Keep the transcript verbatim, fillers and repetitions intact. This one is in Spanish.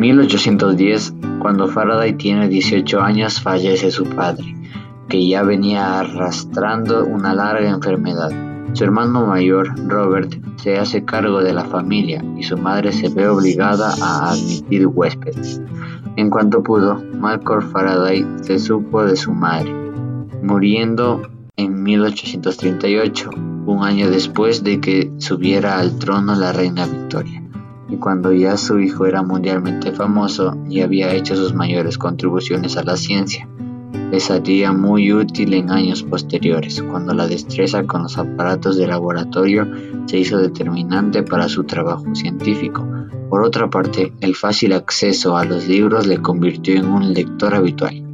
mil ochocientos diez, cuando Faraday tiene dieciocho años, fallece su padre, que ya venía arrastrando una larga enfermedad. Su hermano mayor, Robert, se hace cargo de la familia y su madre se ve obligada a admitir huéspedes. En cuanto pudo, Malcolm Faraday se supo de su madre, muriendo en mil ochocientos treinta y ocho, un año después de que subiera al trono la reina Victoria, y cuando ya su hijo era mundialmente famoso y había hecho sus mayores contribuciones a la ciencia. Le sería muy útil en años posteriores, cuando la destreza con los aparatos de laboratorio se hizo determinante para su trabajo científico. Por otra parte, el fácil acceso a los libros le convirtió en un lector habitual.